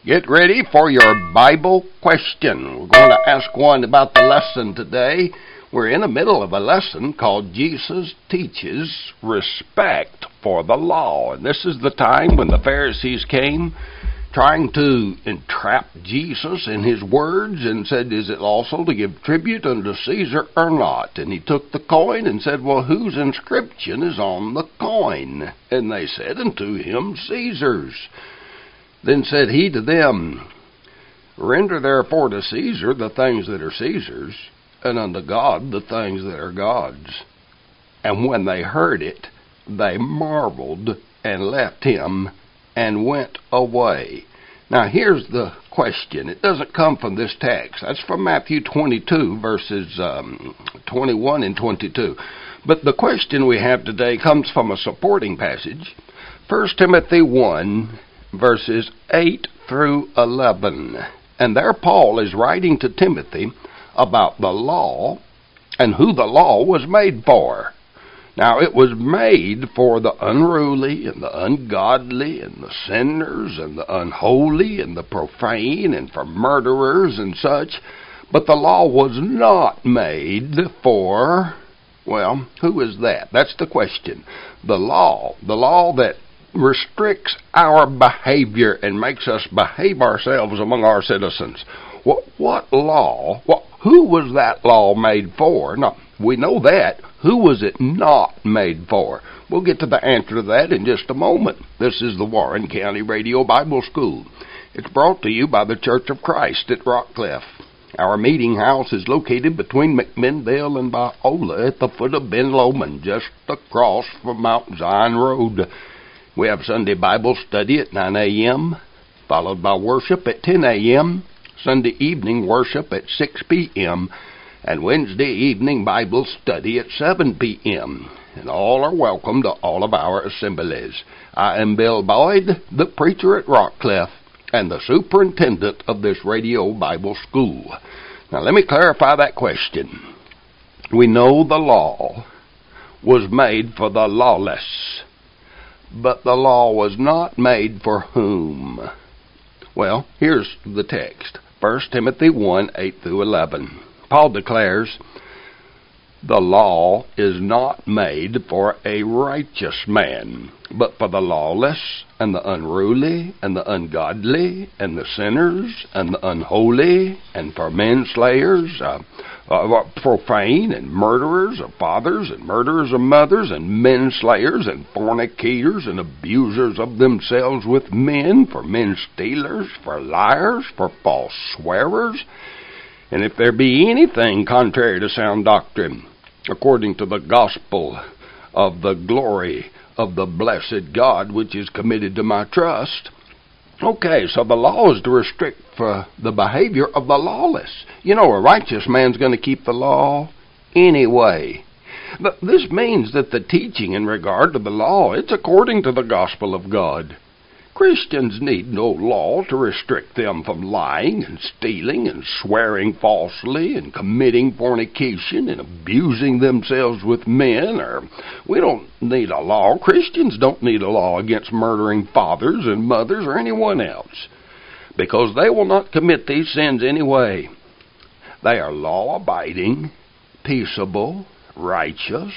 Get ready for your Bible question. We're going to ask one about the lesson today. We're in the middle of a lesson called Jesus Teaches Respect for the Law. And this is the time when the Pharisees came trying to entrap Jesus in his words and said, is it lawful to give tribute unto Caesar or not? And he took the coin and said, well, whose inscription is on the coin? And they said unto him, Caesar's. Then said he to them, render therefore to Caesar the things that are Caesar's, and unto God the things that are God's. And when they heard it, they marveled and left him and went away. Now here's the question. It doesn't come from this text. That's from Matthew 22, verses 21 and 22. But the question we have today comes from a supporting passage, 1 Timothy 1, verses 8 through 11. And there Paul is writing to Timothy about the law and who the law was made for. Now, it was made for the unruly and the ungodly and the sinners and the unholy and the profane and for murderers and such. But the law was not made for, well, who is that? That's the question. The law that restricts our behavior and makes us behave ourselves among our citizens. What law? Who was that law made for? No, we know that. Who was it not made for? We'll get to the answer to that in just a moment. This is the Warren County Radio Bible School. It's brought to you by the Church of Christ at Rockcliffe. Our meeting house is located between McMinnville and Biola at the foot of Ben Lomond, just across from Mount Zion Road. We have Sunday Bible study at 9 a.m., followed by worship at 10 a.m., Sunday evening worship at 6 p.m., and Wednesday evening Bible study at 7 p.m. And all are welcome to all of our assemblies. I am Bill Boyd, the preacher at Rockcliffe, and the superintendent of this radio Bible school. Now let me clarify that question. We know the law was made for the lawless, but the law was not made for whom? Well, here's the text. 1 Timothy 1, 8 through 11. Paul declares, the law is not made for a righteous man, but for the lawless, and the unruly, and the ungodly, and the sinners, and the unholy, and for manslayers, profane, and murderers of fathers, and murderers of mothers, and menslayers, and fornicators, and abusers of themselves with men, for men stealers, for liars, for false swearers. And if there be anything contrary to sound doctrine, according to the gospel of the glory of the blessed God, which is committed to my trust. Okay, so the law is to restrict for the behavior of the lawless. You know, a righteous man's going to keep the law anyway. But this means that the teaching in regard to the law, it's according to the gospel of God. Christians need no law to restrict them from lying and stealing and swearing falsely and committing fornication and abusing themselves with men. We don't need a law. Christians don't need a law against murdering fathers and mothers or anyone else, because they will not commit these sins anyway. They are law-abiding, peaceable, righteous,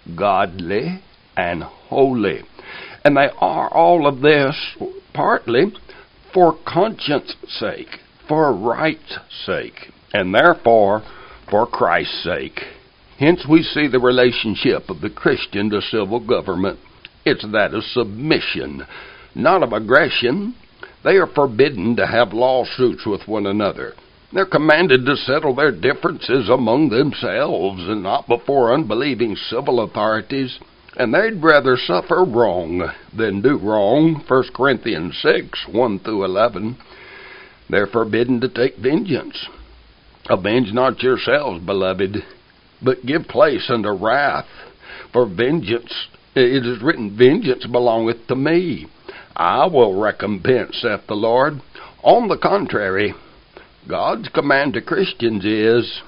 godly, and holy. And they are all of this partly for conscience sake, for right's sake, and therefore for Christ's sake. Hence we see the relationship of the Christian to civil government. It's that of submission, not of aggression. They are forbidden to have lawsuits with one another. They're commanded to settle their differences among themselves and not before unbelieving civil authorities. And they'd rather suffer wrong than do wrong. 1 Corinthians 6, 1 through 11. They're forbidden to take vengeance. Avenge not yourselves, beloved, but give place unto wrath. For vengeance, it is written, vengeance belongeth to me. I will recompense, saith the Lord. On the contrary, God's command to Christians is,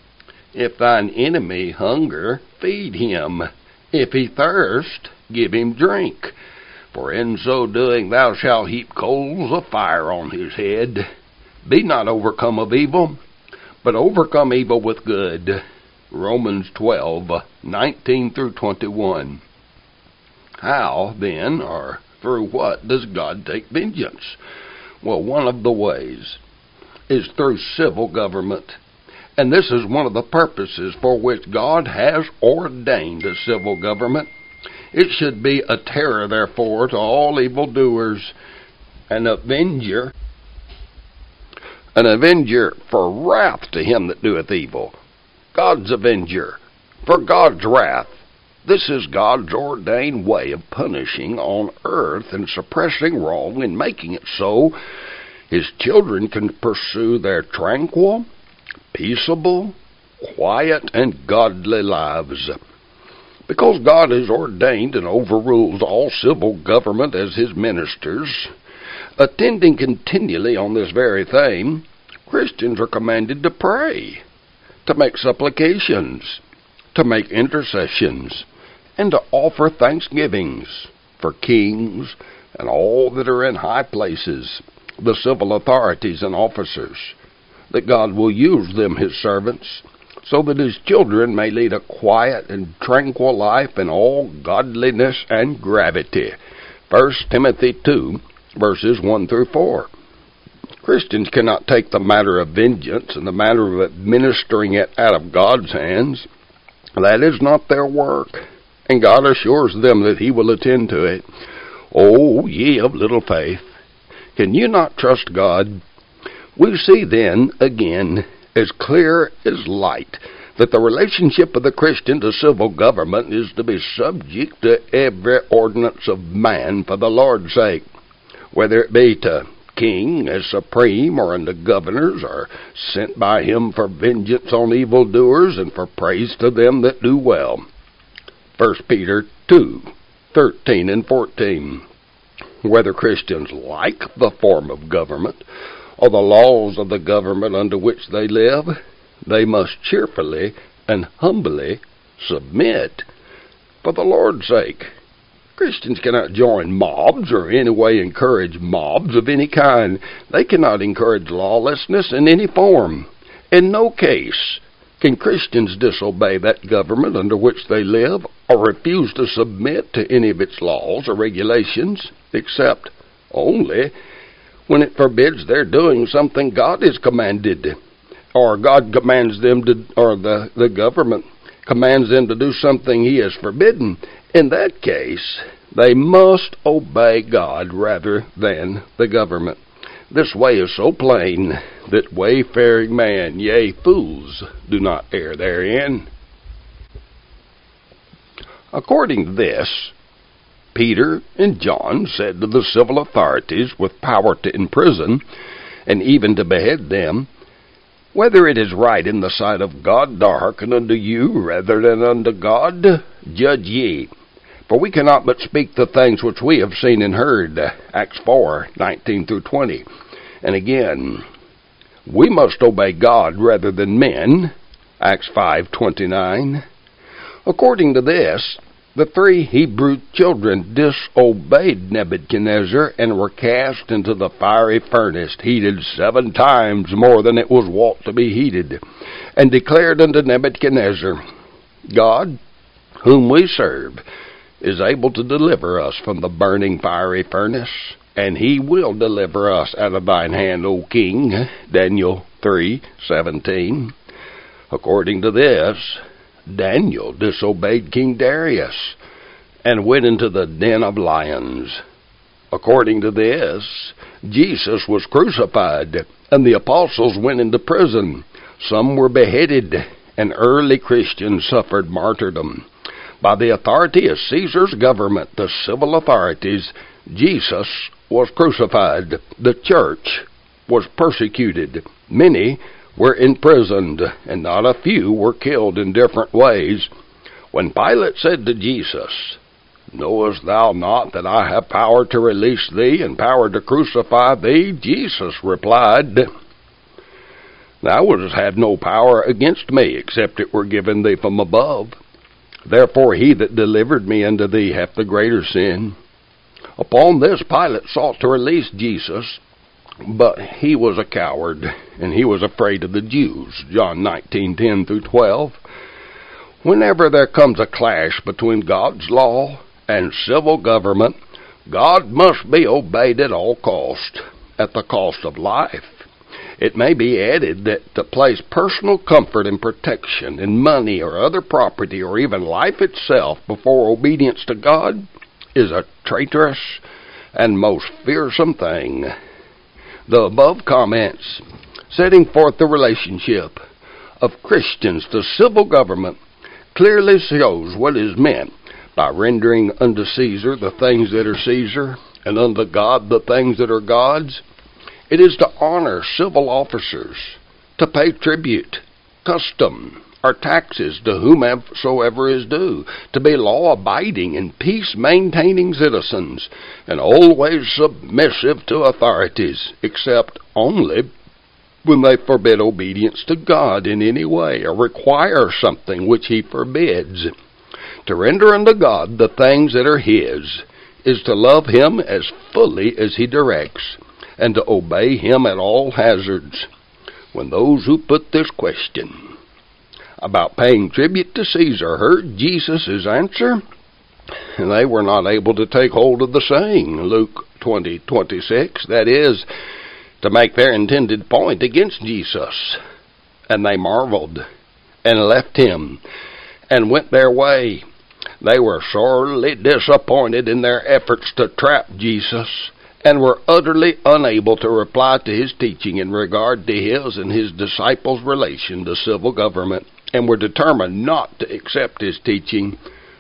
if thine enemy hunger, feed him. If he thirst, give him drink. For in so doing thou shalt heap coals of fire on his head. Be not overcome of evil, but overcome evil with good. Romans 12:19 through 21. How, then, or through what, does God take vengeance? Well, one of the ways is through civil government. And this is one of the purposes for which God has ordained a civil government. It should be a terror, therefore, to all evildoers, an avenger for wrath to him that doeth evil. God's avenger for God's wrath. This is God's ordained way of punishing on earth and suppressing wrong and making it so his children can pursue their tranquil, peaceable, quiet, and godly lives. Because God has ordained and overrules all civil government as his ministers, attending continually on this very thing, Christians are commanded to pray, to make supplications, to make intercessions, and to offer thanksgivings for kings and all that are in high places, the civil authorities and officers, that God will use them, his servants, so that his children may lead a quiet and tranquil life in all godliness and gravity. 1 Timothy 2, verses 1 through 4. Christians cannot take the matter of vengeance and the matter of administering it out of God's hands. That is not their work, and God assures them that he will attend to it. O ye of little faith, can you not trust God? We see then, again, as clear as light, that the relationship of the Christian to civil government is to be subject to every ordinance of man for the Lord's sake, whether it be to king as supreme, or unto governors, or sent by him for vengeance on evildoers and for praise to them that do well. 1 Peter 2:13 and 14. Whether Christians like the form of government or the laws of the government under which they live, they must cheerfully and humbly submit for the Lord's sake. Christians cannot join mobs or in any way encourage mobs of any kind. They cannot encourage lawlessness in any form. In no case can Christians disobey that government under which they live or refuse to submit to any of its laws or regulations, except only when it forbids their doing something God has commanded, or God commands them to, or the government commands them to do something he has forbidden. In that case, they must obey God rather than the government. This way is so plain that wayfaring man, yea, fools, do not err therein. According to this, Peter and John said to the civil authorities with power to imprison and even to behead them, whether it is right in the sight of God to hearken unto you rather than unto God, judge ye. For we cannot but speak the things which we have seen and heard. Acts 4:19 through 20. And again, we must obey God rather than men. Acts 5:29. According to this, the 3 Hebrew children disobeyed Nebuchadnezzar and were cast into the fiery furnace, heated 7 times more than it was wont to be heated, and declared unto Nebuchadnezzar, God, whom we serve, is able to deliver us from the burning fiery furnace, and he will deliver us out of thine hand, O king. Daniel 3:17. According to this, Daniel disobeyed King Darius and went into the den of lions. According to this, Jesus was crucified, and the apostles went into prison. Some were beheaded, and early Christians suffered martyrdom. By the authority of Caesar's government, the civil authorities, Jesus was crucified. The church was persecuted. Many were imprisoned, and not a few were killed in different ways. When Pilate said to Jesus, Knowest thou not that I have power to release thee and power to crucify thee? Jesus replied, Thou wouldst have no power against me, except it were given thee from above. Therefore he that delivered me unto thee hath the greater sin. Upon this, Pilate sought to release Jesus, but he was a coward, and he was afraid of the Jews. John 19:10 through 12. Whenever there comes a clash between God's law and civil government, God must be obeyed at all cost, at the cost of life. It may be added that to place personal comfort and protection in money or other property or even life itself before obedience to God is a traitorous and most fearsome thing. The above comments, setting forth the relationship of Christians to civil government, clearly shows what is meant by rendering unto Caesar the things that are Caesar, and unto God the things that are God's. It is to honor civil officers, to pay tribute, custom, or taxes to whomsoever is due, to be law-abiding and peace-maintaining citizens, and always submissive to authorities, except only when they forbid obedience to God in any way, or require something which He forbids. To render unto God the things that are His is to love Him as fully as He directs, and to obey Him at all hazards. When those who put this question about paying tribute to Caesar heard Jesus' answer, they were not able to take hold of the saying, Luke 20:26, that is, to make their intended point against Jesus. And they marveled, and left Him, and went their way. They were sorely disappointed in their efforts to trap Jesus, and were utterly unable to reply to His teaching in regard to His and His disciples' relation to civil government, and were determined not to accept His teaching,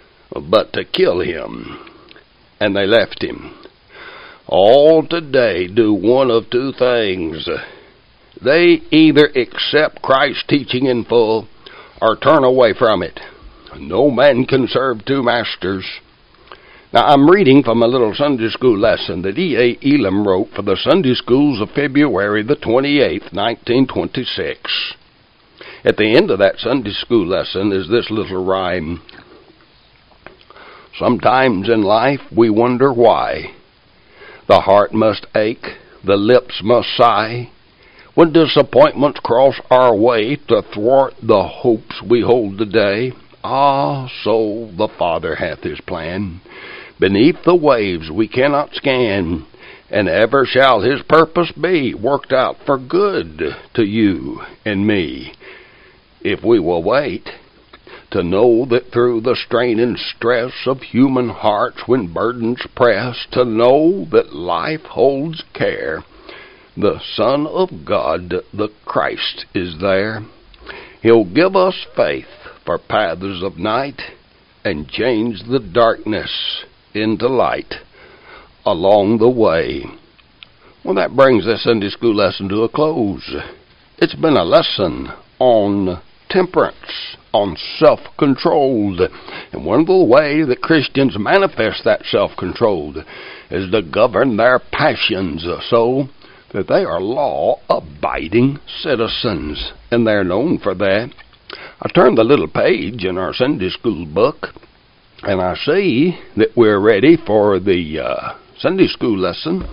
but to kill Him. And they left Him. All today do one of two things. They either accept Christ's teaching in full, or turn away from it. No man can serve two masters. Now, I'm reading from a little Sunday school lesson that E.A. Elam wrote for the Sunday schools of February the 28th, 1926. At the end of that Sunday school lesson is this little rhyme. Sometimes in life we wonder why. The heart must ache, the lips must sigh, when disappointments cross our way to thwart the hopes we hold today. Ah, so the Father hath His plan beneath the waves we cannot scan, and ever shall His purpose be worked out for good to you and me, if we will wait to know that through the strain and stress of human hearts when burdens press, to know that life holds care. The Son of God, the Christ, is there. He'll give us faith for paths of night and change the darkness into light along the way. Well, that brings this Sunday school lesson to a close. It's been a lesson on temperance, on self-control. And one of the ways that Christians manifest that self-control is to govern their passions so that they are law-abiding citizens, and they're known for that. I turned the little page in our Sunday school book, and I see that we're ready for the Sunday school lesson.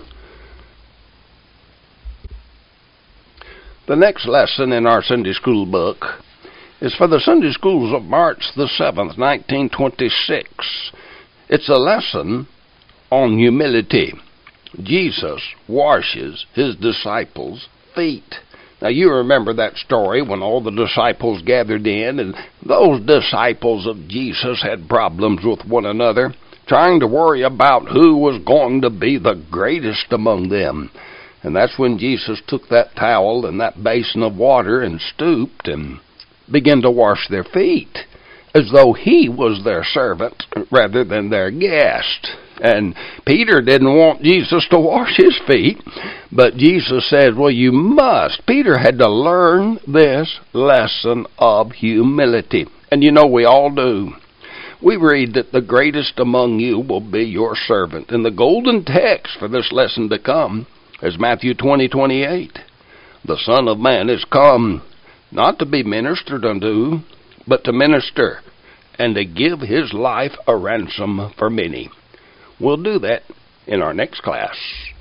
The next lesson in our Sunday school book is for the Sunday schools of March the 7th, 1926. It's a lesson on humility. Jesus washes His disciples' feet. Now, you remember that story when all the disciples gathered in, and those disciples of Jesus had problems with one another, trying to worry about who was going to be the greatest among them. And that's when Jesus took that towel and that basin of water and stooped and began to wash their feet, as though He was their servant rather than their guest. And Peter didn't want Jesus to wash his feet, but Jesus said, well, you must. Peter had to learn this lesson of humility. And you know, we all do. We read that the greatest among you will be your servant. And the golden text for this lesson to come is Matthew 20:28. The Son of Man is come not to be ministered unto, but to minister, and to give His life a ransom for many. We'll do that in our next class.